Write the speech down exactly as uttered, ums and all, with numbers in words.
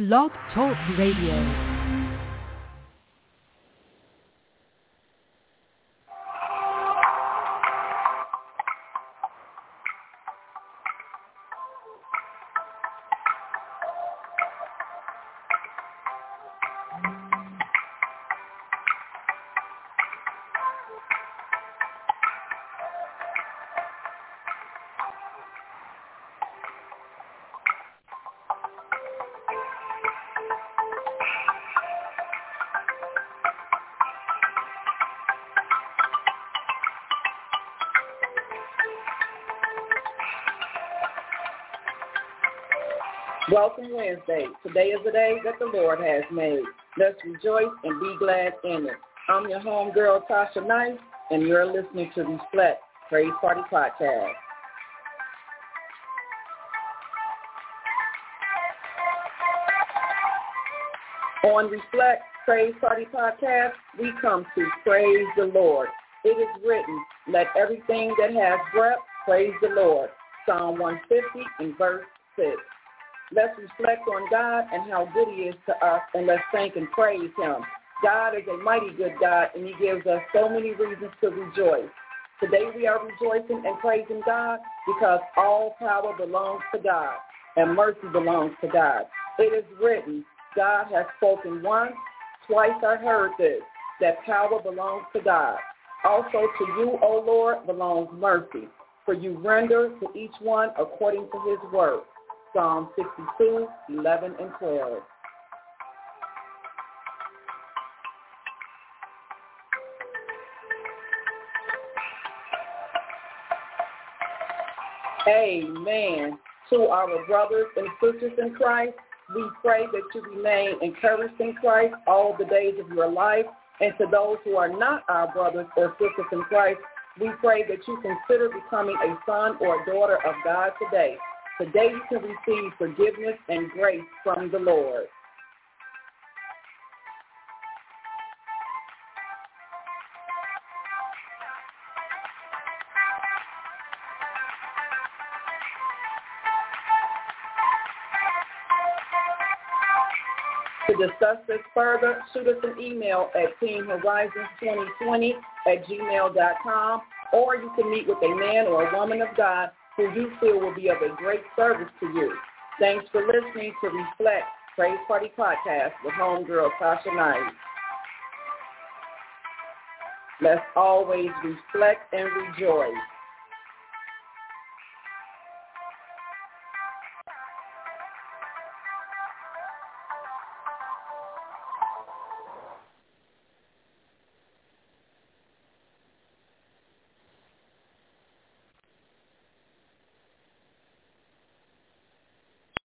Blog Talk Radio. Welcome Wednesday. Today is the day that the Lord has made. Let's rejoice and be glad in it. I'm your homegirl, Tasha Knight, and you're listening to Reflect Praise Party Podcast. On Reflect Praise Party Podcast, we come to praise the Lord. It is written, let everything that has breath praise the Lord. Psalm one fifty and verse six. Let's reflect on God and how good he is to us, and let's thank and praise him. God is a mighty good God, and he gives us so many reasons to rejoice. Today we are rejoicing and praising God because all power belongs to God, and mercy belongs to God. It is written, God has spoken once, twice I heard this, that power belongs to God. Also to you, O Lord, belongs mercy, for you render to each one according to his word. Psalm sixty-two, eleven, and twelve. Amen. To our brothers and sisters in Christ, we pray that you remain encouraged in Christ all the days of your life. And to those who are not our brothers or sisters in Christ, we pray that you consider becoming a son or a daughter of God today. Today you can receive forgiveness and grace from the Lord. To discuss this further, shoot us an email at team horizons twenty twenty at gmail dot com, or you can meet with a man or a woman of God who you feel will be of a great service to you. Thanks for listening to Reflect Praise Party Podcast with homegirl Tasha Knight. Let's always reflect and rejoice.